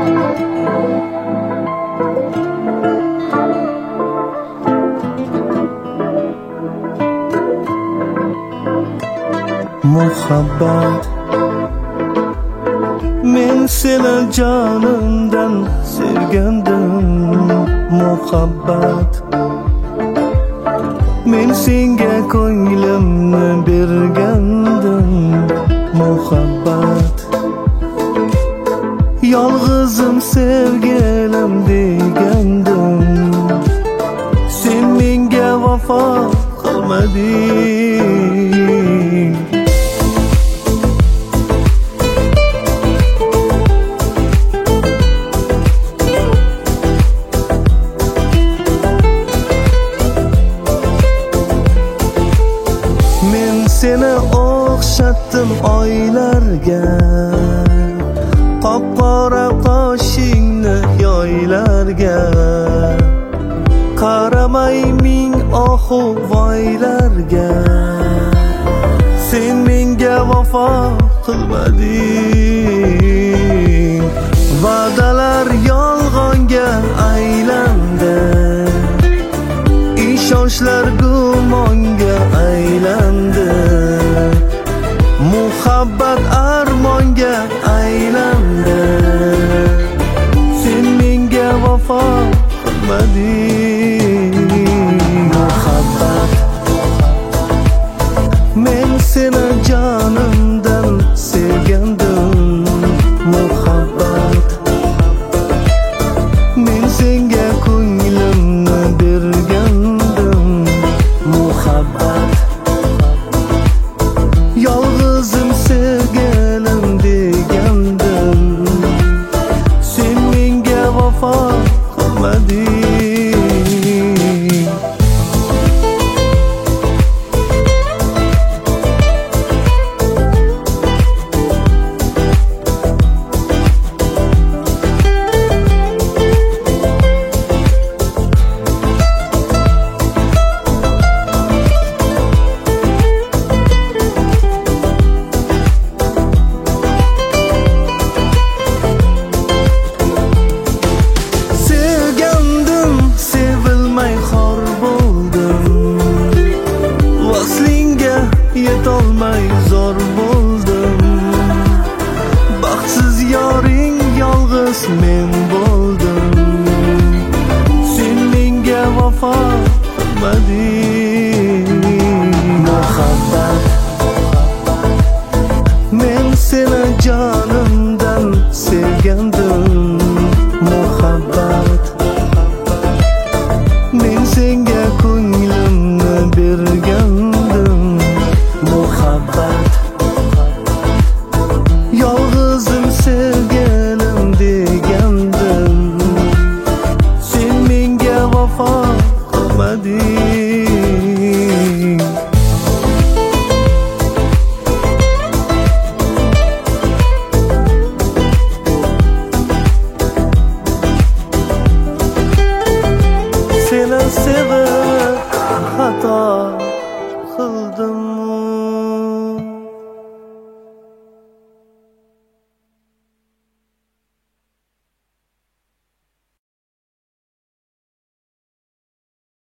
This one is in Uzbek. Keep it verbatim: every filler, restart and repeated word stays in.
Muhabbat, men seni canımdan sevgandim. Muhabbat, men senga ko'nglimni bergandim. Muhabbat, yolg'izim sevgilim degandim. Sen menga vafo qilmading. Seni o'xshatdim oylarga, qop-qora qoshingni yoylarga. Qaramay ming ohu voylarga, sen menga vafo qilmading. Va'dalar yolg'onga aylandi, ishonchlar gumonga aylandi. Muhabbat armonga aylandi, sen menga vafo qilmading. Muhabbat, men seni jonimdan sevgandim. Muhabbat, men senga ko'nglimni bergandim. Muhabbat, yolg'izim sevgilim degandim. Sen menga vafo qilmading. Yetolmay zor bo'ldim, baxtsiz yoring yolg'iz men bo'ldim. Sen menga vafo qilmading. Muhabbat, men seni jonimdan sevgandim. Muhabbat, men senga ko'nglimni bergandim. Muhabbat, yolg'izim sevgilim degandim. Sen menga vafo qilmading. Seni sevib xato qildim.